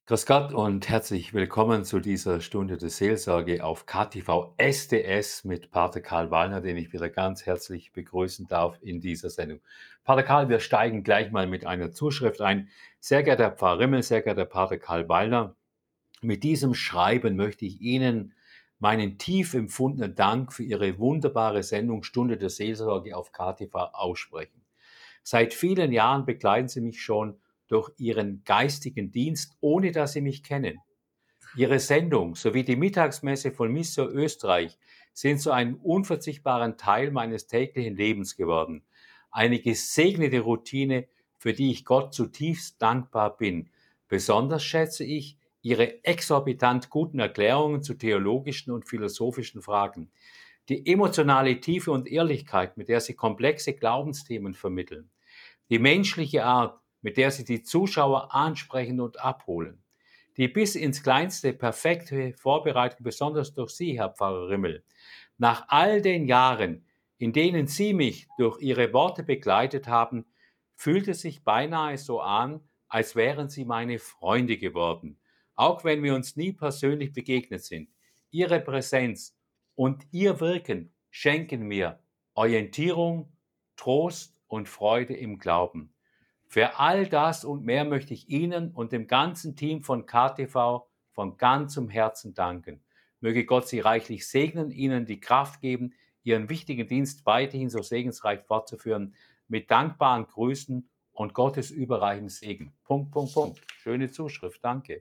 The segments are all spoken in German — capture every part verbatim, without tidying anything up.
Grüß Gott und herzlich willkommen zu dieser Stunde der Seelsorge auf K T V S D S mit Pater Karl Wallner, den ich wieder ganz herzlich begrüßen darf in dieser Sendung. Pater Karl, wir steigen gleich mal mit einer Zuschrift ein. Sehr geehrter Herr Pfarrer Rimmel, sehr geehrter Pater Karl Wallner, mit diesem Schreiben möchte ich Ihnen meinen tief empfundenen Dank für Ihre wunderbare Sendung Stunde der Seelsorge auf K T V aussprechen. Seit vielen Jahren begleiten Sie mich schon durch Ihren geistigen Dienst, ohne dass Sie mich kennen. Ihre Sendung sowie die Mittagsmesse von Missio Österreich sind zu einem unverzichtbaren Teil meines täglichen Lebens geworden. Eine gesegnete Routine, für die ich Gott zutiefst dankbar bin. Besonders schätze ich Ihre exorbitant guten Erklärungen zu theologischen und philosophischen Fragen. Die emotionale Tiefe und Ehrlichkeit, mit der Sie komplexe Glaubensthemen vermitteln. Die menschliche Art, mit der Sie die Zuschauer ansprechen und abholen. Die bis ins Kleinste perfekte Vorbereitung, besonders durch Sie, Herr Pfarrer Rimmel. Nach all den Jahren, in denen Sie mich durch Ihre Worte begleitet haben, fühlt es sich beinahe so an, als wären Sie meine Freunde geworden. Auch wenn wir uns nie persönlich begegnet sind. Ihre Präsenz und Ihr Wirken schenken mir Orientierung, Trost und Freude im Glauben. Für all das und mehr möchte ich Ihnen und dem ganzen Team von K T V von ganzem Herzen danken. Möge Gott Sie reichlich segnen, Ihnen die Kraft geben, Ihren wichtigen Dienst weiterhin so segensreich fortzuführen. Mit dankbaren Grüßen und Gottes überreichem Segen. Punkt, Punkt, Punkt. Schöne Zuschrift, danke.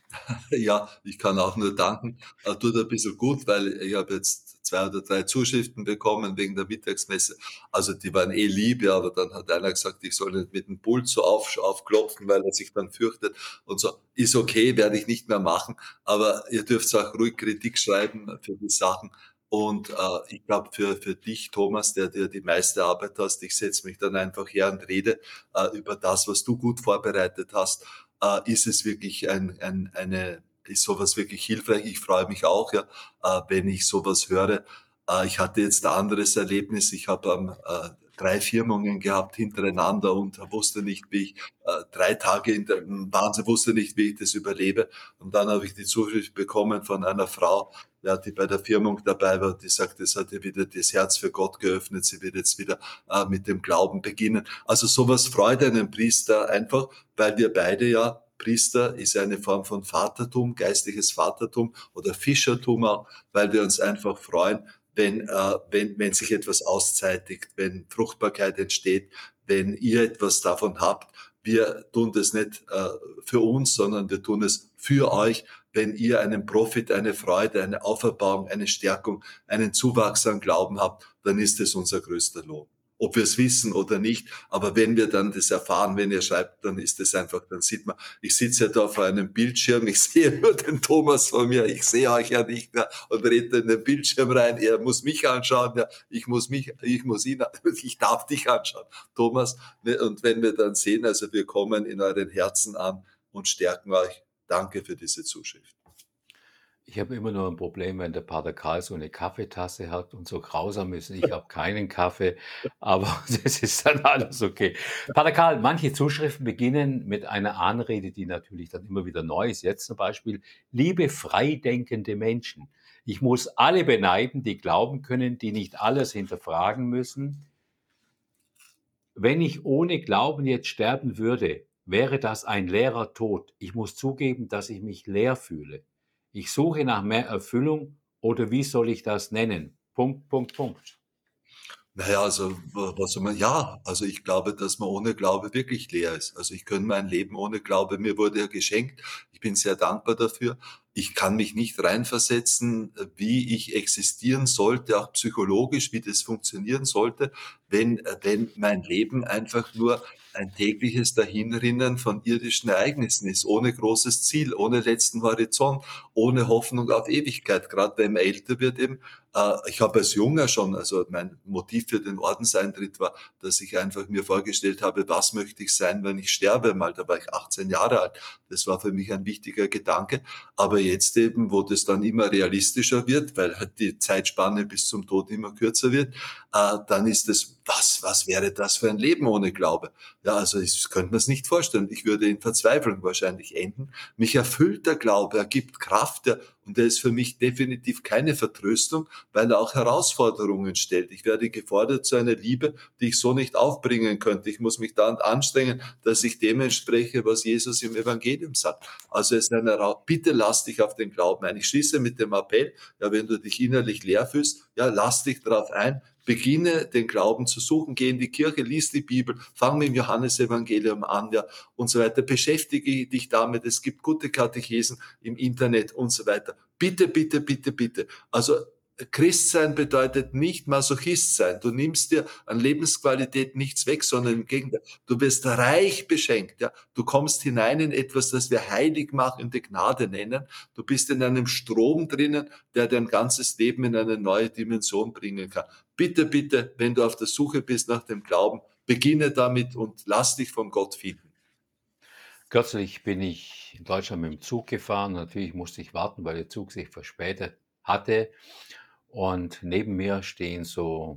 Ja, ich kann auch nur danken. Äh, tut ein bisschen gut, weil ich habe jetzt zwei oder drei Zuschriften bekommen wegen der Mittagsmesse. Also die waren eh lieb, ja, aber dann hat einer gesagt, ich soll nicht mit dem Pult so auf, aufklopfen, weil er sich dann fürchtet und so. Ist okay, werde ich nicht mehr machen, aber ihr dürft auch ruhig Kritik schreiben für die Sachen. Und äh, ich glaube, für, für dich, Thomas, der dir die meiste Arbeit hast, ich setze mich dann einfach her und rede äh, über das, was du gut vorbereitet hast, äh, ist es wirklich ein, ein, eine, ist sowas wirklich hilfreich. Ich freue mich auch, ja, äh, wenn ich sowas höre. Äh, ich hatte jetzt ein anderes Erlebnis. Ich habe ähm, äh, drei Firmungen gehabt hintereinander und wusste nicht, wie ich äh, drei Tage in der Wahnsinn, wusste nicht, wie ich das überlebe. Und dann habe ich die Zuschrift bekommen von einer Frau, ja, die bei der Firmung dabei war, die sagt, es hat ihr wieder das Herz für Gott geöffnet, sie wird jetzt wieder äh, mit dem Glauben beginnen. Also sowas freut einen Priester einfach, weil wir beide ja, Priester ist eine Form von Vatertum, geistliches Vatertum oder Fischertum auch, weil wir uns einfach freuen, wenn, äh, wenn, wenn sich etwas auszeitigt, wenn Fruchtbarkeit entsteht, wenn ihr etwas davon habt. Wir tun das nicht äh, für uns, sondern wir tun es für euch, wenn ihr einen Profit, eine Freude, eine Auferbauung, eine Stärkung, einen Zuwachs an Glauben habt, dann ist es unser größter Lohn. Ob wir es wissen oder nicht, aber wenn wir dann das erfahren, wenn ihr schreibt, dann ist es einfach, dann sieht man, ich sitze ja da vor einem Bildschirm, ich sehe nur den Thomas von mir, ich sehe euch ja nicht mehr und rede in den Bildschirm rein, er muss mich anschauen, ja, ich muss mich, ich muss ihn, ich darf dich anschauen, Thomas, und wenn wir dann sehen, also wir kommen in euren Herzen an und stärken euch, danke für diese Zuschrift. Ich habe immer nur ein Problem, wenn der Pater Karl so 'ne Kaffeetasse hat und so grausam ist. Ich habe keinen Kaffee, aber das ist dann alles okay. Pater Karl, manche Zuschriften beginnen mit einer Anrede, die natürlich dann immer wieder neu ist. Jetzt zum Beispiel: „Liebe freidenkende Menschen, ich muss alle beneiden, die glauben können, die nicht alles hinterfragen müssen. Wenn ich ohne Glauben jetzt sterben würde, wäre das ein leerer Tod. Ich muss zugeben, dass ich mich leer fühle. Ich suche nach mehr Erfüllung oder wie soll ich das nennen? Punkt, Punkt, Punkt. Na ja, also, wa was soll man ja, also ich glaube, dass man ohne Glaube wirklich leer ist. Also, ich könnte mein Leben ohne Glaube mir wurde ja geschenkt. Ich bin sehr dankbar dafür. Ich kann mich nicht reinversetzen, äh, wie ich existieren sollte, auch psychologisch, wie das funktionieren sollte, wenn äh, wenn mein Leben einfach nur ein tägliches Dahinrinnen von irdischen Ereignissen ist, ohne großes Ziel, ohne letzten Horizont, ohne Hoffnung auf Ewigkeit. Gerade wenn man älter wird eben, Äh, ich habe als Junger schon, also mein Motiv für den Ordenseintritt war, dass ich einfach mir vorgestellt habe, was möchte ich sein, wenn ich sterbe mal. Da war ich achtzehn Jahre alt. Das war für mich ein wichtiger Gedanke. Aber jetzt eben, wo das dann immer realistischer wird, weil halt die Zeitspanne bis zum Tod immer kürzer wird, äh, dann ist es, was, was wäre das für ein Leben ohne Glaube? Ja, also ich könnte mir es nicht vorstellen. Ich würde in Verzweiflung wahrscheinlich enden. Mich erfüllt der Glaube, er gibt Kraft, er, und er ist für mich definitiv keine Vertröstung, weil er auch Herausforderungen stellt. Ich werde gefordert zu einer Liebe, die ich so nicht aufbringen könnte. Ich muss mich dann anstrengen, dass ich dem entspreche, was Jesus im Evangelium sagt. Also es ist eine, Ra- bitte lass dich auf den Glauben ein. Ich schließe mit dem Appell, ja, wenn du dich innerlich leer fühlst, ja, lass dich darauf ein, beginne den Glauben zu suchen, geh in die Kirche, lies die Bibel, fang mit dem Johannesevangelium an, ja, und so weiter. Beschäftige dich damit. Es gibt gute Katechesen im Internet und so weiter. Bitte, bitte, bitte, bitte. Also Christsein bedeutet nicht Masochist sein. Du nimmst dir an Lebensqualität nichts weg, sondern im Gegenteil. Du wirst reich beschenkt. Ja? Du kommst hinein in etwas, das wir heiligmachende Gnade nennen. Du bist in einem Strom drinnen, der dein ganzes Leben in eine neue Dimension bringen kann. Bitte, bitte, wenn du auf der Suche bist nach dem Glauben, beginne damit und lass dich von Gott finden. Kürzlich bin ich in Deutschland mit dem Zug gefahren. Natürlich musste ich warten, weil der Zug sich verspätet hatte. Und neben mir stehen so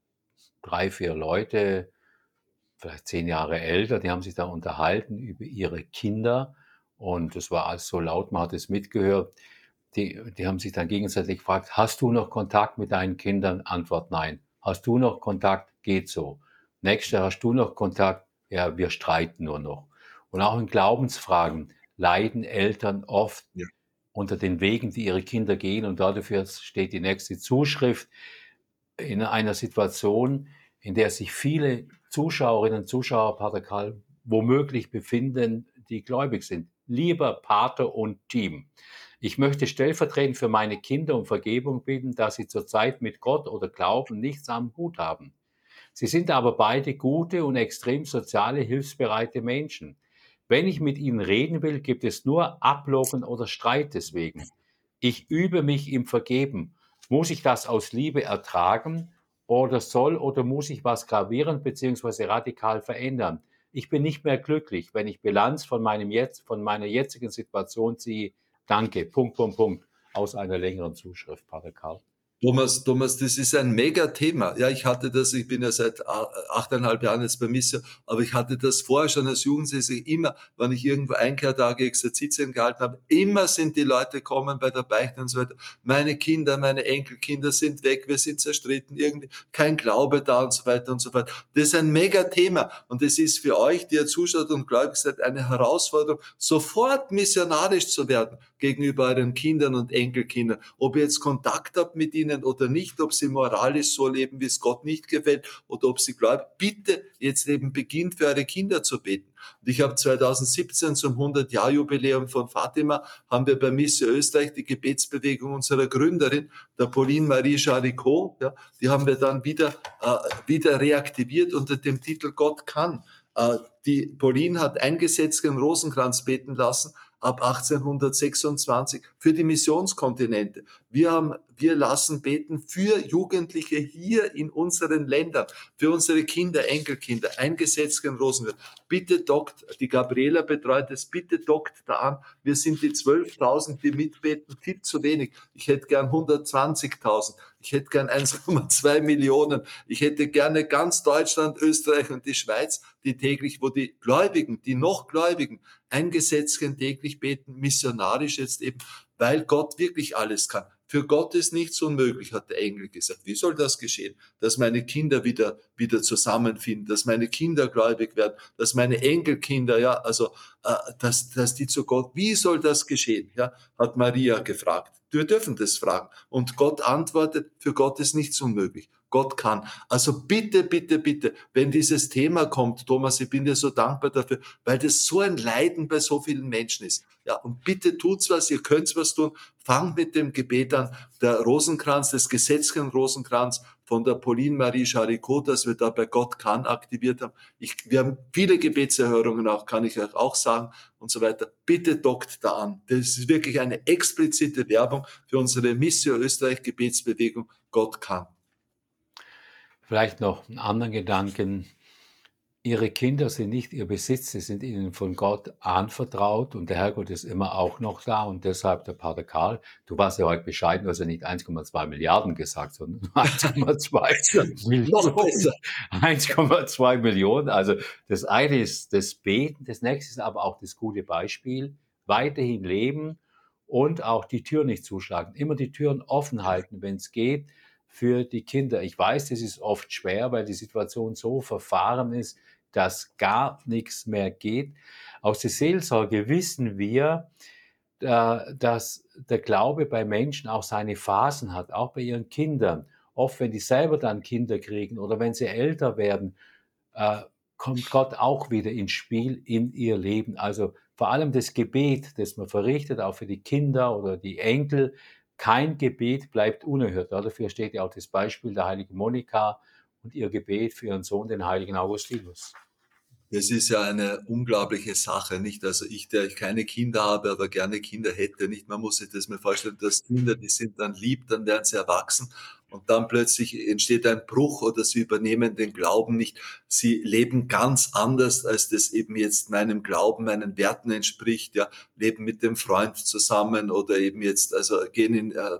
drei, vier Leute, vielleicht zehn Jahre älter, die haben sich da unterhalten über ihre Kinder. Und das war alles so laut, man hat es mitgehört. Die, die haben sich dann gegenseitig gefragt, hast du noch Kontakt mit deinen Kindern? Antwort nein. Hast du noch Kontakt? Geht so. Nächster, hast du noch Kontakt? Ja, wir streiten nur noch. Und auch in Glaubensfragen leiden Eltern oft Ja. unter den Wegen, die ihre Kinder gehen. Und dafür steht die nächste Zuschrift in einer Situation, in der sich viele Zuschauerinnen und Zuschauer, Pater Karl, womöglich befinden, die gläubig sind. Lieber Pater und Team, ich möchte stellvertretend für meine Kinder um Vergebung bitten, dass sie zurzeit mit Gott oder Glauben nichts am Hut haben. Sie sind aber beide gute und extrem soziale, hilfsbereite Menschen. Wenn ich mit ihnen reden will, gibt es nur Ablocken oder Streit deswegen. Ich übe mich im Vergeben. Muss ich das aus Liebe ertragen oder soll oder muss ich was gravierend bzw. radikal verändern? Ich bin nicht mehr glücklich, wenn ich Bilanz von, meinem jetzt, von meiner jetzigen Situation ziehe. Danke. Punkt, Punkt, Punkt. Aus einer längeren Zuschrift, Pater Karl. Thomas, Thomas, das ist ein Mega-Thema. Ja, ich hatte das, ich bin ja seit a- achteinhalb Jahren jetzt bei Missio, aber ich hatte das vorher schon als Jugendsächsiger immer, wenn ich irgendwo Einkehrtage, Exerzitien gehalten habe, immer sind die Leute kommen bei der Beichte und so weiter. Meine Kinder, meine Enkelkinder sind weg, wir sind zerstritten, irgendwie kein Glaube da und so weiter und so fort. Das ist ein Mega-Thema und das ist für euch, die ihr zuschaut und gläubig seid, eine Herausforderung, sofort missionarisch zu werden gegenüber euren Kindern und Enkelkindern. Ob ihr jetzt Kontakt habt mit ihnen oder nicht, ob sie moralisch so leben, wie es Gott nicht gefällt, oder ob sie glauben, bitte jetzt eben beginnt für eure Kinder zu beten. Und ich habe zweitausendsiebzehn zum hundert-Jahr-Jubiläum von Fatima, haben wir bei Missio Österreich die Gebetsbewegung unserer Gründerin, der Pauline Marie Jaricot, ja, die haben wir dann wieder, äh, wieder reaktiviert unter dem Titel Gott kann. Äh, die Pauline hat eingesetzt den Rosenkranz beten lassen, ab achtzehnhundertsechsundzwanzig für die Missionskontinente. Wir haben, wir lassen beten für Jugendliche hier in unseren Ländern, für unsere Kinder, Enkelkinder, eingesetzt in Rosenkranz. Bitte dockt, die Gabriela betreut es, bitte dockt da an. Wir sind die zwölftausend, die mitbeten, viel zu wenig. Ich hätte gern hundertzwanzigtausend. Ich hätte gern eins Komma zwei Millionen. Ich hätte gerne ganz Deutschland, Österreich und die Schweiz, die täglich, wo die Gläubigen, die noch Gläubigen, eingesetzten täglich beten, missionarisch jetzt eben, weil Gott wirklich alles kann. Für Gott ist nichts unmöglich, hat der Engel gesagt. Wie soll das geschehen? Dass meine Kinder wieder, wieder zusammenfinden, dass meine Kinder gläubig werden, dass meine Enkelkinder, ja, also, äh, dass, dass die zu Gott, wie soll das geschehen? Ja, hat Maria gefragt. Wir dürfen das fragen. Und Gott antwortet, für Gott ist nichts unmöglich. Gott kann. Also bitte, bitte, bitte, wenn dieses Thema kommt, Thomas, ich bin dir so dankbar dafür, weil das so ein Leiden bei so vielen Menschen ist. Ja, und bitte tut's was, ihr könnt's was tun. Fangt mit dem Gebet an. Der Rosenkranz, das Gesetzchen Rosenkranz, von der Pauline Marie Jaricot, dass wir da bei Gott kann aktiviert haben. Ich, wir haben viele Gebetserhörungen auch, kann ich euch auch sagen und so weiter. Bitte dockt da an. Das ist wirklich eine explizite Werbung für unsere Missio Österreich Gebetsbewegung. Gott kann. Vielleicht noch einen anderen Gedanken. Ihre Kinder sind nicht ihr Besitz, sie sind ihnen von Gott anvertraut und der Herrgott ist immer auch noch da und deshalb der Pater Karl, du warst ja heute bescheiden, du hast ja nicht eins Komma zwei Milliarden gesagt, sondern eins Komma zwei Noch Millionen. besser. eins Komma zwei Millionen. Also das eine ist das Beten, das nächste ist aber auch das gute Beispiel, weiterhin leben und auch die Tür nicht zuschlagen, immer die Türen offen halten, wenn es geht, für die Kinder. Ich weiß, das ist oft schwer, weil die Situation so verfahren ist, dass gar nichts mehr geht. Aus der Seelsorge wissen wir, äh, dass der Glaube bei Menschen auch seine Phasen hat, auch bei ihren Kindern. Oft, wenn die selber dann Kinder kriegen oder wenn sie älter werden, äh, kommt Gott auch wieder ins Spiel in ihr Leben. Also vor allem das Gebet, das man verrichtet, auch für die Kinder oder die Enkel, kein Gebet bleibt unerhört. Dafür steht ja auch das Beispiel der heiligen Monika und ihr Gebet für ihren Sohn, den heiligen Augustinus. Das ist ja eine unglaubliche Sache, nicht? Also ich, der ich keine Kinder habe, aber gerne Kinder hätte, nicht? Man muss sich das mir vorstellen, dass Kinder, die sind dann lieb, dann werden sie erwachsen und dann plötzlich entsteht ein Bruch oder sie übernehmen den Glauben nicht. Sie leben ganz anders, als das eben jetzt meinem Glauben, meinen Werten entspricht, ja, leben mit dem Freund zusammen oder eben jetzt, also gehen in, äh,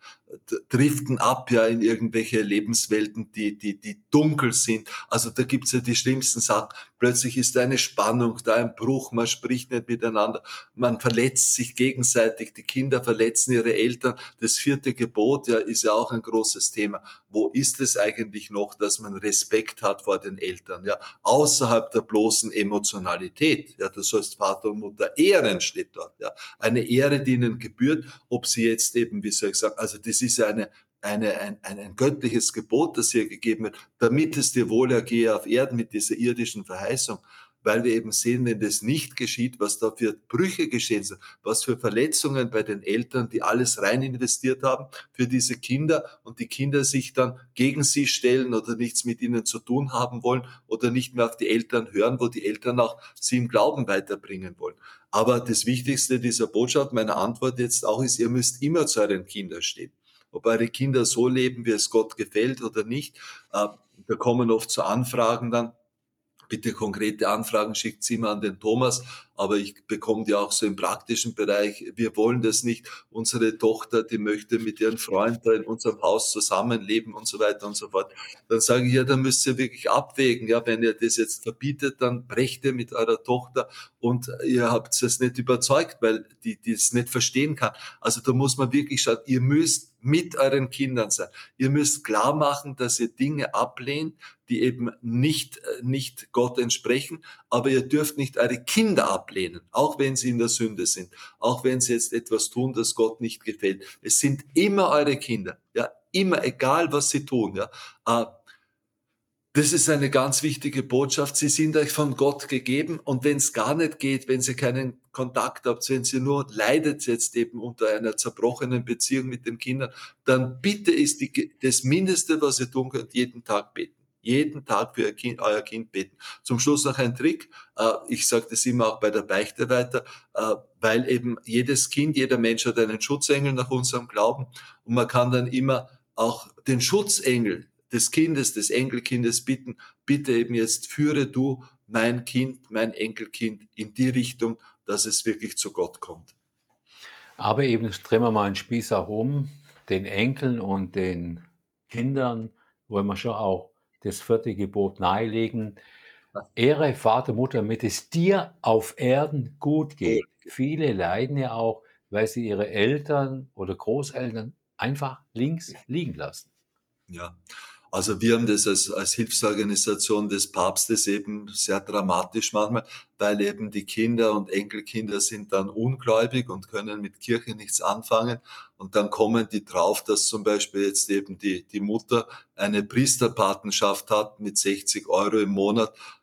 driften ab ja in irgendwelche Lebenswelten, die, die, die dunkel sind. Also da gibt's ja die schlimmsten Sachen. Plötzlich ist da eine Spannung, da ein Bruch, man spricht nicht miteinander, man verletzt sich gegenseitig, die Kinder verletzen ihre Eltern. Das vierte Gebot ja ist ja auch ein großes Thema. Wo ist es eigentlich noch, dass man Respekt hat vor den Eltern, ja, außerhalb der bloßen Emotionalität, ja, du sollst Vater und Mutter ehren, steht dort, ja, eine Ehre, die ihnen gebührt, ob sie jetzt eben, wie soll ich sagen, also das ist ja eine, eine, ein, ein, ein göttliches Gebot, das hier gegeben wird, damit es dir wohl ergehe auf Erden mit dieser irdischen Verheißung, weil wir eben sehen, wenn das nicht geschieht, was da für Brüche geschehen sind, was für Verletzungen bei den Eltern, die alles rein investiert haben für diese Kinder und die Kinder sich dann gegen sie stellen oder nichts mit ihnen zu tun haben wollen oder nicht mehr auf die Eltern hören, wo die Eltern auch sie im Glauben weiterbringen wollen. Aber das Wichtigste dieser Botschaft, meiner Antwort jetzt auch ist, ihr müsst immer zu euren Kindern stehen. Ob eure Kinder so leben, wie es Gott gefällt oder nicht, äh, da kommen oft so Anfragen dann, bitte konkrete Anfragen schickt sie immer an den Thomas, aber ich bekomme die auch so im praktischen Bereich. Wir wollen das nicht. Unsere Tochter, die möchte mit ihrem Freund da in unserem Haus zusammenleben und so weiter und so fort. Dann sage ich, ja, dann müsst ihr wirklich abwägen. Ja, wenn ihr das jetzt verbietet, dann brecht ihr mit eurer Tochter und ihr habt es nicht überzeugt, weil die, die es nicht verstehen kann. Also da muss man wirklich schauen, ihr müsst mit euren Kindern sein. Ihr müsst klar machen, dass ihr Dinge ablehnt, die eben nicht, nicht Gott entsprechen, aber ihr dürft nicht eure Kinder ablehnen, auch wenn sie in der Sünde sind, auch wenn sie jetzt etwas tun, das Gott nicht gefällt. Es sind immer eure Kinder, ja, immer, egal was sie tun, ja. Das ist eine ganz wichtige Botschaft. Sie sind euch von Gott gegeben und wenn es gar nicht geht, wenn ihr keinen Kontakt habt, wenn ihr nur leidet jetzt eben unter einer zerbrochenen Beziehung mit den Kindern, dann bitte ist die, das Mindeste, was ihr tun könnt, jeden Tag beten. Jeden Tag für euer Kind, euer Kind beten. Zum Schluss noch ein Trick. Ich sage das immer auch bei der Beichte weiter, weil eben jedes Kind, jeder Mensch hat einen Schutzengel nach unserem Glauben und man kann dann immer auch den Schutzengel des Kindes, des Enkelkindes bitten, bitte eben jetzt führe du mein Kind, mein Enkelkind in die Richtung, dass es wirklich zu Gott kommt. Aber eben drehen wir mal einen Spieß auch um, den Enkeln und den Kindern wollen wir schon auch das vierte Gebot nahelegen. Ehre Vater, Mutter, damit es dir auf Erden gut geht. Viele leiden ja auch, weil sie ihre Eltern oder Großeltern einfach links liegen lassen. Ja, also wir haben das als, als Hilfsorganisation des Papstes eben sehr dramatisch manchmal, weil eben die Kinder und Enkelkinder sind dann ungläubig und können mit Kirche nichts anfangen. Und dann kommen die drauf, dass zum Beispiel jetzt eben die, die Mutter eine Priesterpatenschaft hat mit sechzig Euro im Monat.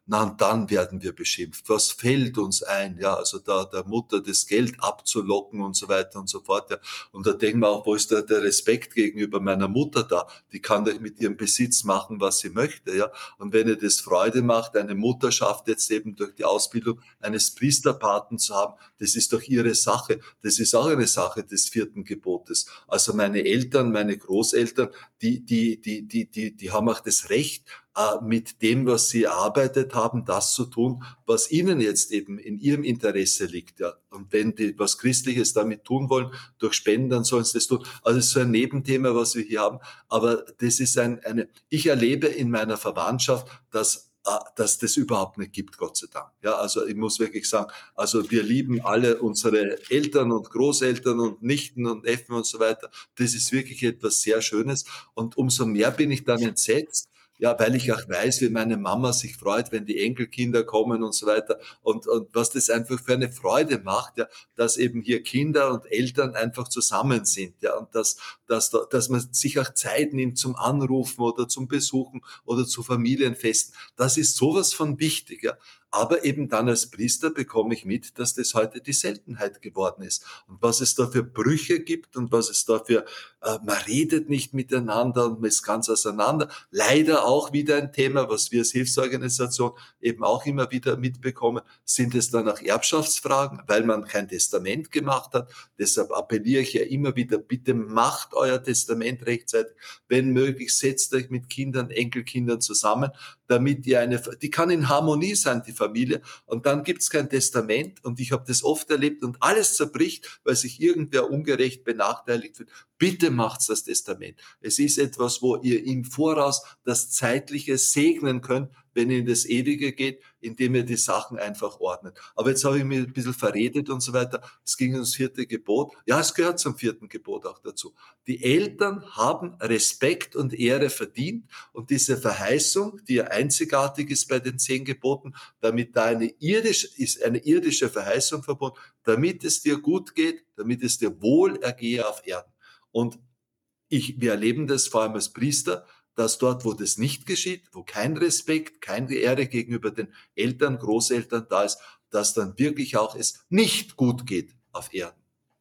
na und dann werden wir beschimpft. Was fällt uns ein? Ja, also da der Mutter das Geld abzulocken und so weiter und so fort. Ja. Und da denken wir auch, wo ist da der Respekt gegenüber meiner Mutter da? Die kann doch mit ihrem Besitz machen, was sie möchte. Ja. Und wenn ihr das Freude macht, eine Mutterschaft jetzt eben durch die Ausbildung eines Priesterpaten zu haben, das ist doch ihre Sache. Das ist auch eine Sache des vierten Gebotes. Also meine Eltern, meine Großeltern, die, die, die, die, die, die haben auch das Recht, äh, mit dem, was sie erarbeitet haben, das zu tun, was ihnen jetzt eben in ihrem Interesse liegt. Ja. Und wenn die was Christliches damit tun wollen, durch Spenden, dann sollen sie das tun. Also es ist so ein Nebenthema, was wir hier haben. Aber das ist ein, eine, ich erlebe in meiner Verwandtschaft, dass äh, dass das überhaupt nicht gibt, Gott sei Dank. Ja, also ich muss wirklich sagen, also wir lieben alle unsere Eltern und Großeltern und Nichten und Neffen und so weiter. Das ist wirklich etwas sehr Schönes. Und umso mehr bin ich dann entsetzt, ja, weil ich auch weiß, wie meine Mama sich freut, wenn die Enkelkinder kommen und so weiter. Und, und was das einfach für eine Freude macht, ja, dass eben hier Kinder und Eltern einfach zusammen sind, ja, und dass, dass, dass man sich auch Zeit nimmt zum Anrufen oder zum Besuchen oder zu Familienfesten. Das ist sowas von wichtig, ja. Aber eben dann als Priester bekomme ich mit, dass das heute die Seltenheit geworden ist. Und was es da für Brüche gibt und was es da für, äh, man redet nicht miteinander und man ist ganz auseinander. Leider auch wieder ein Thema, was wir als Hilfsorganisation eben auch immer wieder mitbekommen, sind es dann auch Erbschaftsfragen, weil man kein Testament gemacht hat. Deshalb appelliere ich ja immer wieder, bitte macht euer Testament rechtzeitig. Wenn möglich, setzt euch mit Kindern, Enkelkindern zusammen, damit ihr eine, die kann in Harmonie sein, die Familie, und dann gibt's kein Testament, und ich habe das oft erlebt, und alles zerbricht, weil sich irgendwer ungerecht benachteiligt fühlt. Bitte macht's das Testament. Es ist etwas, wo ihr im Voraus das Zeitliche segnen könnt, wenn ihr in das Ewige geht, indem ihr die Sachen einfach ordnet. Aber jetzt habe ich mir ein bisschen verredet und so weiter. Es ging ums vierte Gebot. Ja, es gehört zum vierten Gebot auch dazu. Die Eltern haben Respekt und Ehre verdient, und diese Verheißung, die ja einzigartig ist bei den zehn Geboten, damit da eine irdische, ist eine irdische Verheißung verbunden, damit es dir gut geht, damit es dir wohl ergehe auf Erden. Und ich, wir erleben das vor allem als Priester, dass dort, wo das nicht geschieht, wo kein Respekt, keine Ehre gegenüber den Eltern, Großeltern da ist, dass dann wirklich auch es nicht gut geht auf Erden.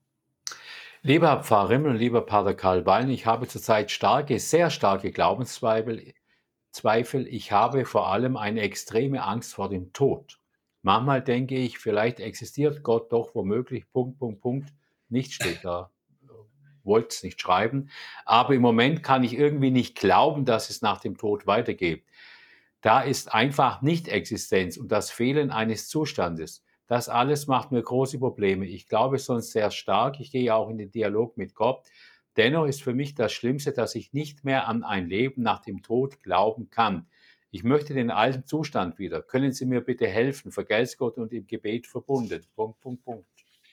Lieber Herr Pfarrer Rimmel und lieber Pater Karl Ballen, ich habe zurzeit starke, sehr starke Glaubenszweifel. Zweifel. Ich habe vor allem eine extreme Angst vor dem Tod. Manchmal denke ich, vielleicht existiert Gott doch womöglich, Punkt, Punkt, Punkt, nicht steht da, wollte es nicht schreiben, aber im Moment kann ich irgendwie nicht glauben, dass es nach dem Tod weitergeht. Da ist einfach Nicht-Existenz und das Fehlen eines Zustandes. Das alles macht mir große Probleme. Ich glaube sonst sehr stark, ich gehe auch in den Dialog mit Gott. Dennoch ist für mich das Schlimmste, dass ich nicht mehr an ein Leben nach dem Tod glauben kann. Ich möchte den alten Zustand wieder. Können Sie mir bitte helfen? Vergelt's Gott und im Gebet verbunden. Punkt, Punkt, Punkt.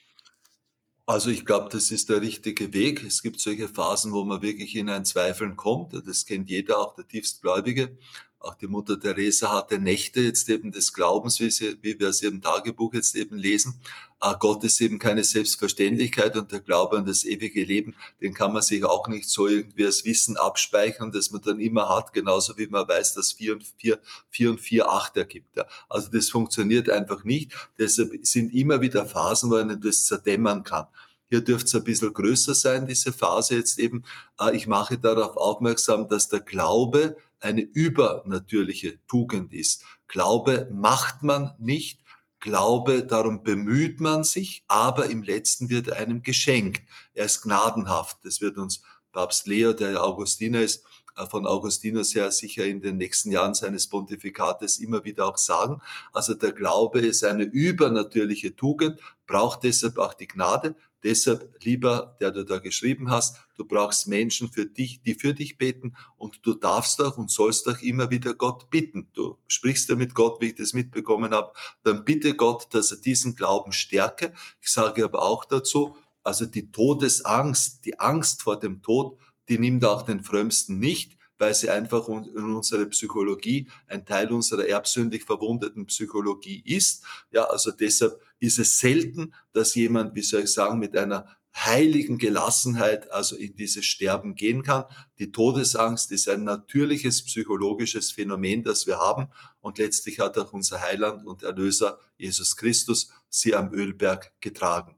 Also ich glaube, das ist der richtige Weg. Es gibt solche Phasen, wo man wirklich in ein Zweifeln kommt. Das kennt jeder, auch der Tiefstgläubige. Auch die Mutter Teresa hatte Nächte jetzt eben des Glaubens, wie, sie, wie wir es im Tagebuch jetzt eben lesen. Ah, Gott ist eben keine Selbstverständlichkeit, und der Glaube an das ewige Leben, den kann man sich auch nicht so irgendwie als Wissen abspeichern, das man dann immer hat, genauso wie man weiß, dass vier und vier, vier und vier acht ergibt. Ja. Also das funktioniert einfach nicht. Deshalb sind immer wieder Phasen, wo man das zerdämmern kann. Hier dürfte es ein bisschen größer sein, diese Phase jetzt eben. Ich mache darauf aufmerksam, dass der Glaube eine übernatürliche Tugend ist. Glaube macht man nicht. Glaube, darum bemüht man sich, aber im Letzten wird er einem geschenkt. Er ist gnadenhaft. Das wird uns Papst Leo, der ja Augustiner ist, von Augustinus her sicher in den nächsten Jahren seines Pontifikates immer wieder auch sagen. Also der Glaube ist eine übernatürliche Tugend, braucht deshalb auch die Gnade. Deshalb, lieber, der du da geschrieben hast, du brauchst Menschen für dich, die für dich beten, und du darfst auch und sollst auch immer wieder Gott bitten. Du sprichst ja mit Gott, wie ich das mitbekommen habe, dann bitte Gott, dass er diesen Glauben stärke. Ich sage aber auch dazu, also die Todesangst, die Angst vor dem Tod, die nimmt auch den Frömmsten nicht, weil sie einfach in unserer Psychologie ein Teil unserer erbsündig verwundeten Psychologie ist. Ja, also deshalb ist es selten, dass jemand, wie soll ich sagen, mit einer heiligen Gelassenheit also in dieses Sterben gehen kann. Die Todesangst ist ein natürliches psychologisches Phänomen, das wir haben, und letztlich hat auch unser Heiland und Erlöser Jesus Christus sie am Ölberg getragen.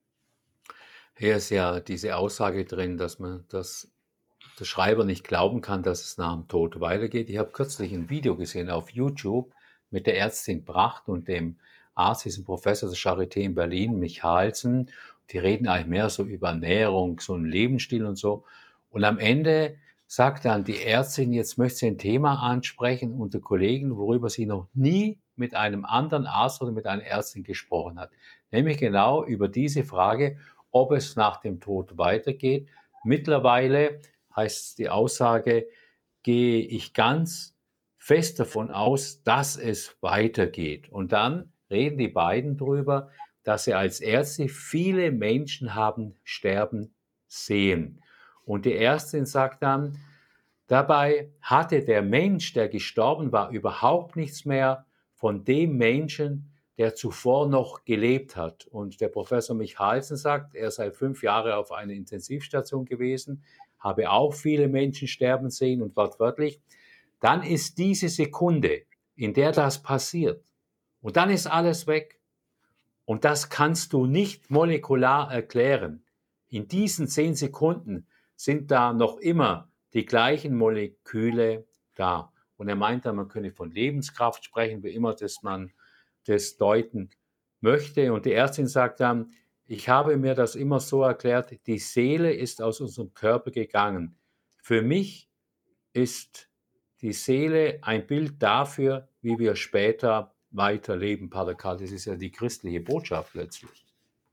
Hier ist ja diese Aussage drin, dass man dass der Schreiber nicht glauben kann, dass es nach dem Tod weitergeht. Ich habe kürzlich ein Video gesehen auf YouTube mit der Ärztin Bracht und dem Arzt, diesem Professor der Charité in Berlin, Michalsen. Die reden eigentlich mehr so über Ernährung, so einen Lebensstil und so. Und am Ende sagt dann die Ärztin, jetzt möchte sie ein Thema ansprechen unter Kollegen, worüber sie noch nie mit einem anderen Arzt oder mit einer Ärztin gesprochen hat. Nämlich genau über diese Frage, ob es nach dem Tod weitergeht. Mittlerweile heißt die Aussage, gehe ich ganz fest davon aus, dass es weitergeht. Und dann reden die beiden drüber, dass sie als Ärzte viele Menschen haben sterben sehen. Und die Ärztin sagt dann, dabei hatte der Mensch, der gestorben war, überhaupt nichts mehr von dem Menschen, der zuvor noch gelebt hat. Und der Professor Michalsen sagt, er sei fünf Jahre auf einer Intensivstation gewesen, habe auch viele Menschen sterben sehen und wortwörtlich, dann ist diese Sekunde, in der das passiert, und dann ist alles weg. Und das kannst du nicht molekular erklären. In diesen zehn Sekunden sind da noch immer die gleichen Moleküle da. Und er meinte, man könne von Lebenskraft sprechen, wie immer das man das deuten möchte. Und die Ärztin sagt dann, ich habe mir das immer so erklärt, die Seele ist aus unserem Körper gegangen. Für mich ist die Seele ein Bild dafür, wie wir später weiterleben, Pater Karl. Das ist ja die christliche Botschaft letztlich.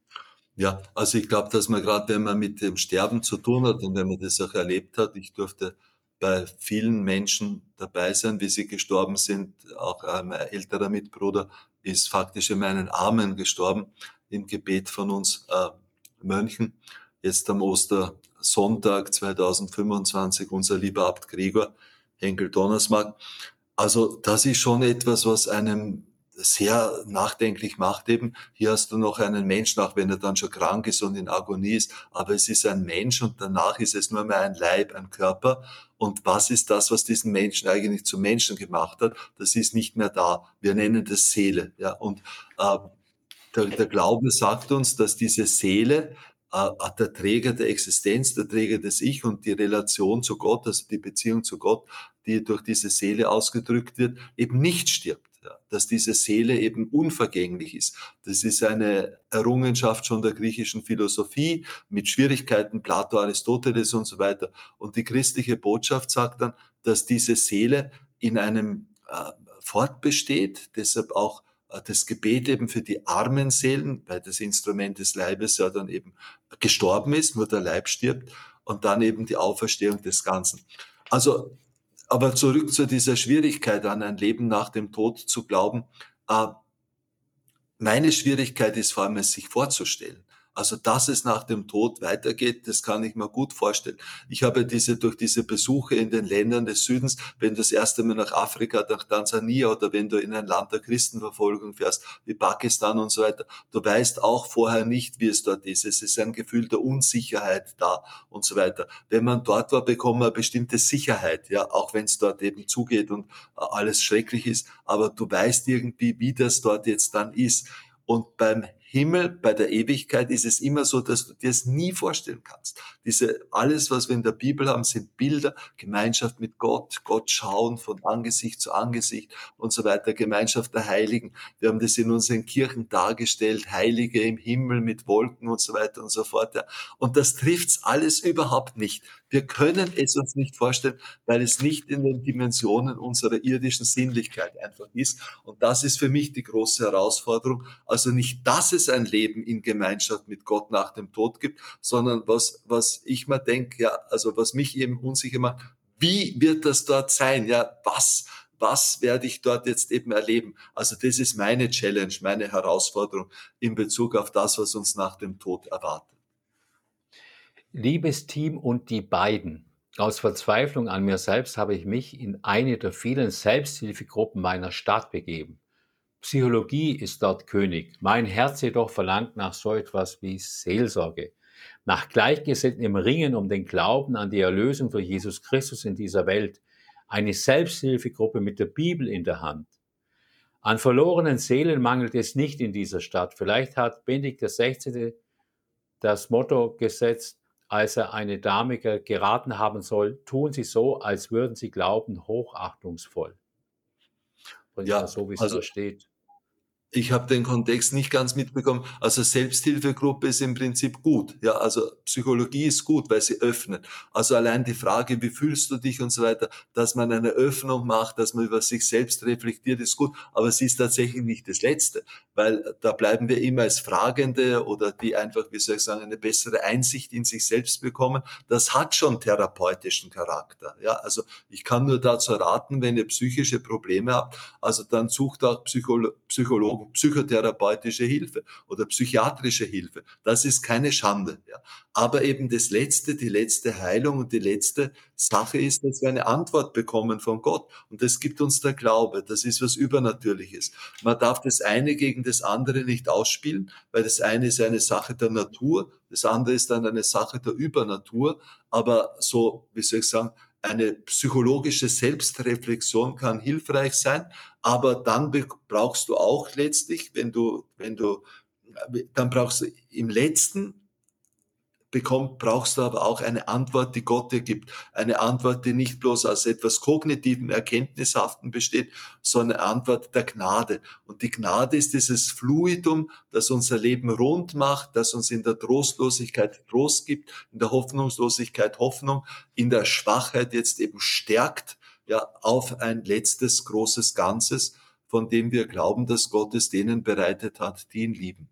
Ja, also ich glaube, dass man gerade, wenn man mit dem Sterben zu tun hat und wenn man das auch erlebt hat, ich durfte bei vielen Menschen dabei sein, wie sie gestorben sind. Auch äh, mein älterer Mitbruder ist faktisch in meinen Armen gestorben, im Gebet von uns äh, Mönchen. Jetzt am Ostersonntag zweitausendfünfundzwanzig, unser lieber Abt Gregor Henkel-Donnersmarck. Also das ist schon etwas, was einem sehr nachdenklich macht eben. Hier hast du noch einen Menschen, auch wenn er dann schon krank ist und in Agonie ist, aber es ist ein Mensch und danach ist es nur mehr ein Leib, ein Körper. Und was ist das, was diesen Menschen eigentlich zum Menschen gemacht hat? Das ist nicht mehr da. Wir nennen das Seele. Ja, und äh, der, der Glaube sagt uns, dass diese Seele äh, der Träger der Existenz, der Träger des Ich und die Relation zu Gott, also die Beziehung zu Gott, die durch diese Seele ausgedrückt wird, eben nicht stirbt. Ja, dass diese Seele eben unvergänglich ist. Das ist eine Errungenschaft schon der griechischen Philosophie mit Schwierigkeiten, Plato, Aristoteles und so weiter. Und die christliche Botschaft sagt dann, dass diese Seele in einem äh, fortbesteht, deshalb auch äh, das Gebet eben für die armen Seelen, weil das Instrument des Leibes ja dann eben gestorben ist, nur der Leib stirbt, und dann eben die Auferstehung des Ganzen. Also aber zurück zu dieser Schwierigkeit, an ein Leben nach dem Tod zu glauben. Äh, meine Schwierigkeit ist vor allem, es sich vorzustellen. Also, dass es nach dem Tod weitergeht, das kann ich mir gut vorstellen. Ich habe diese, durch diese Besuche in den Ländern des Südens, wenn du das erste Mal nach Afrika, nach Tansania oder wenn du in ein Land der Christenverfolgung fährst, wie Pakistan und so weiter, du weißt auch vorher nicht, wie es dort ist. Es ist ein Gefühl der Unsicherheit da und so weiter. Wenn man dort war, bekommt man eine bestimmte Sicherheit, ja, auch wenn es dort eben zugeht und äh, alles schrecklich ist, aber du weißt irgendwie, wie das dort jetzt dann ist. Und beim Himmel, bei der Ewigkeit ist es immer so, dass du dir es nie vorstellen kannst. Diese, alles, was wir in der Bibel haben, sind Bilder, Gemeinschaft mit Gott, Gott schauen von Angesicht zu Angesicht und so weiter, Gemeinschaft der Heiligen. Wir haben das in unseren Kirchen dargestellt, Heilige im Himmel mit Wolken und so weiter und so fort. Ja. Und das trifft's alles überhaupt nicht. Wir können es uns nicht vorstellen, weil es nicht in den Dimensionen unserer irdischen Sinnlichkeit einfach ist. Und das ist für mich die große Herausforderung. Also nicht, dass es ein Leben in Gemeinschaft mit Gott nach dem Tod gibt, sondern was, was ich mir denke, ja, also was mich eben unsicher macht, wie wird das dort sein? Ja, was, was werde ich dort jetzt eben erleben? Also das ist meine Challenge, meine Herausforderung in Bezug auf das, was uns nach dem Tod erwartet. Liebes Team und die beiden, aus Verzweiflung an mir selbst habe ich mich in eine der vielen Selbsthilfegruppen meiner Stadt begeben. Psychologie ist dort König. Mein Herz jedoch verlangt nach so etwas wie Seelsorge. nach Gleichgesinnten im Ringen um den Glauben an die Erlösung durch Jesus Christus in dieser Welt, eine Selbsthilfegruppe mit der Bibel in der Hand. An verlorenen Seelen mangelt es nicht in dieser Stadt. Vielleicht hat Benedikt der Sechzehnte das Motto gesetzt, als er eine Dame geraten haben soll: tun Sie so, als würden Sie glauben, hochachtungsvoll. Bringt mal Ja, so, wie es da also steht. ich habe den Kontext nicht ganz mitbekommen. Also Selbsthilfegruppe ist im Prinzip gut. Ja, also Psychologie ist gut, weil sie öffnet. Also allein die Frage, wie fühlst du dich und so weiter, dass man eine Öffnung macht, dass man über sich selbst reflektiert, ist gut. Aber sie ist tatsächlich nicht das Letzte, weil da bleiben wir immer als Fragende oder die einfach, wie soll ich sagen, eine bessere Einsicht in sich selbst bekommen. Das hat schon therapeutischen Charakter. Ja, also ich kann nur dazu raten, wenn ihr psychische Probleme habt, also dann sucht auch Psycholo Psychologen psychotherapeutische Hilfe oder psychiatrische Hilfe. Das ist keine Schande. Ja. Aber eben das Letzte, die letzte Heilung und die letzte Sache ist, dass wir eine Antwort bekommen von Gott. Und das gibt uns der Glaube. Das ist was Übernatürliches. Man darf das eine gegen das andere nicht ausspielen, weil das eine ist eine Sache der Natur, das andere ist dann eine Sache der Übernatur. Aber so, wie soll ich sagen, eine psychologische Selbstreflexion kann hilfreich sein, aber dann brauchst du auch letztlich, wenn du, wenn du, dann brauchst du im letzten bekommt, brauchst du aber auch eine Antwort, die Gott dir gibt. Eine Antwort, die nicht bloß aus etwas Kognitivem, Erkenntnishaften besteht, sondern eine Antwort der Gnade. Und die Gnade ist dieses Fluidum, das unser Leben rund macht, das uns in der Trostlosigkeit Trost gibt, in der Hoffnungslosigkeit Hoffnung, in der Schwachheit jetzt eben stärkt, ja, auf ein letztes großes Ganzes, von dem wir glauben, dass Gott es denen bereitet hat, die ihn lieben.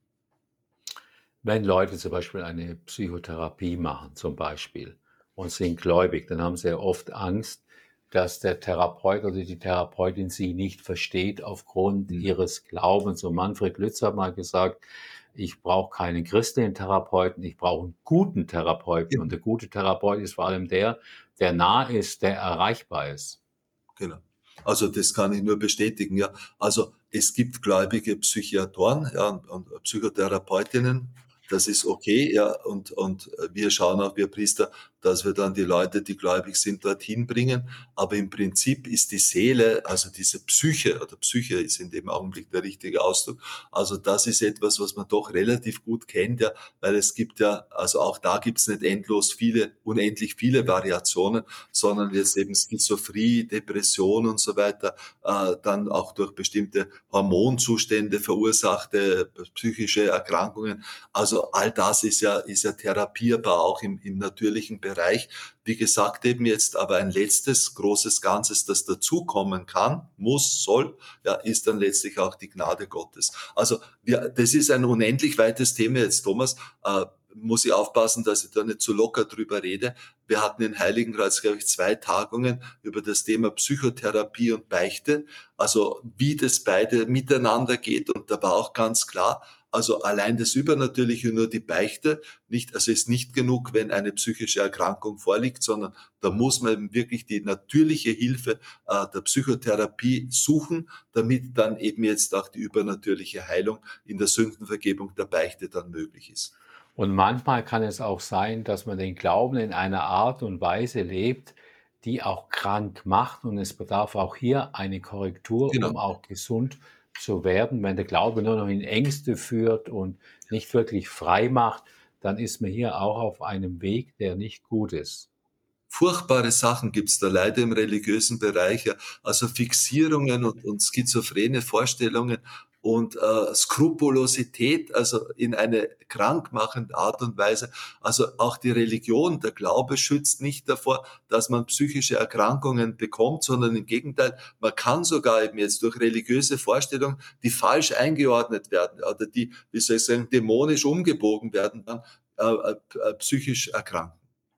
Wenn Leute zum Beispiel eine Psychotherapie machen, zum Beispiel, und sind gläubig, dann haben sie ja oft Angst, dass der Therapeut oder die Therapeutin sie nicht versteht aufgrund Mhm. ihres Glaubens. Und Manfred Lütz hat mal gesagt, ich brauche keinen christlichen Therapeuten, ich brauche einen guten Therapeuten. Und der gute Therapeut ist vor allem der, der nah ist, der erreichbar ist. Genau. Also das kann ich nur bestätigen, ja. Also es gibt gläubige Psychiatoren, ja, und, und Psychotherapeutinnen. Das ist okay, ja. Und, und wir schauen auch, wir Priester, dass wir dann die Leute, die gläubig sind, dorthin bringen. Aber im Prinzip ist die Seele, also diese Psyche, oder Psyche ist in dem Augenblick der richtige Ausdruck. Also das ist etwas, was man doch relativ gut kennt, ja, weil es gibt ja, also auch da gibt es nicht endlos viele, unendlich viele Variationen, sondern jetzt eben Schizophrenie, Depression und so weiter, äh, dann auch durch bestimmte Hormonzustände verursachte psychische Erkrankungen. Also all das ist ja, ist ja therapierbar, auch im, im natürlichen Bereich. Wie gesagt, eben jetzt aber ein letztes großes Ganzes, das dazukommen kann, muss, soll, ja, ist dann letztlich auch die Gnade Gottes. Also wir, das ist ein unendlich weites Thema jetzt, Thomas. Äh, muss ich aufpassen, dass ich da nicht zu locker drüber rede. Wir hatten in Heiligenkreuz, glaube ich, zwei Tagungen über das Thema Psychotherapie und Beichte, also wie das beide miteinander geht. Und da war auch ganz klar, also allein das Übernatürliche, nur die Beichte, nicht, also ist nicht genug, wenn eine psychische Erkrankung vorliegt, sondern da muss man eben wirklich die natürliche Hilfe äh, der Psychotherapie suchen, damit dann eben jetzt auch die übernatürliche Heilung in der Sündenvergebung der Beichte dann möglich ist. Und manchmal kann es auch sein, dass man den Glauben in einer Art und Weise lebt, die auch krank macht. Und es bedarf auch hier eine Korrektur, Genau. um auch gesund zu werden. Wenn der Glaube nur noch in Ängste führt und nicht wirklich frei macht, dann ist man hier auch auf einem Weg, der nicht gut ist. Furchtbare Sachen gibt's da leider im religiösen Bereich, ja. Also Fixierungen und, und schizophrene Vorstellungen und äh, Skrupulosität, also in eine krankmachende Art und Weise. Also auch die Religion, der Glaube schützt nicht davor, dass man psychische Erkrankungen bekommt, sondern im Gegenteil, man kann sogar eben jetzt durch religiöse Vorstellungen, die falsch eingeordnet werden oder die, wie soll ich sagen, dämonisch umgebogen werden, dann äh, äh, psychisch erkranken.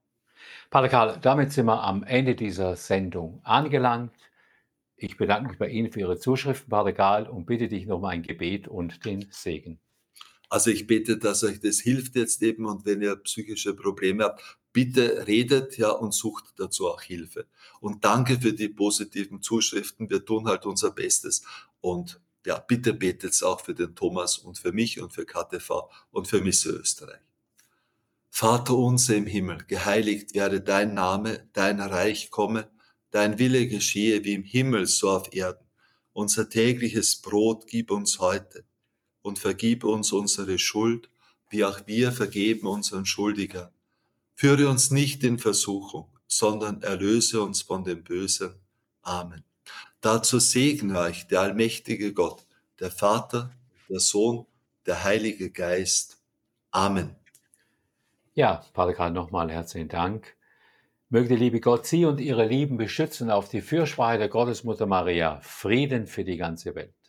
Pater Karl, damit sind wir am Ende dieser Sendung angelangt. Ich bedanke mich bei Ihnen für Ihre Zuschriften, Pater Karl, und bitte dich noch um ein Gebet und den Segen. Also ich bete, dass euch das hilft jetzt eben und wenn ihr psychische Probleme habt, bitte redet ja und sucht dazu auch Hilfe. Und danke für die positiven Zuschriften. Wir tun halt unser Bestes und ja, bitte betet auch für den Thomas und für mich und für K T V und für Misse Österreich. Vater unser im Himmel, geheiligt werde dein Name, dein Reich komme, dein Wille geschehe wie im Himmel, so auf Erden. Unser tägliches Brot gib uns heute und vergib uns unsere Schuld, wie auch wir vergeben unseren Schuldigern. Führe uns nicht in Versuchung, sondern erlöse uns von dem Bösen. Amen. Dazu segne euch der allmächtige Gott, der Vater, der Sohn, der Heilige Geist. Amen. Ja, Pater Karl, nochmal herzlichen Dank. Möge die liebe Gott Sie und Ihre Lieben beschützen auf die Fürsprache der Gottesmutter Maria. Frieden für die ganze Welt.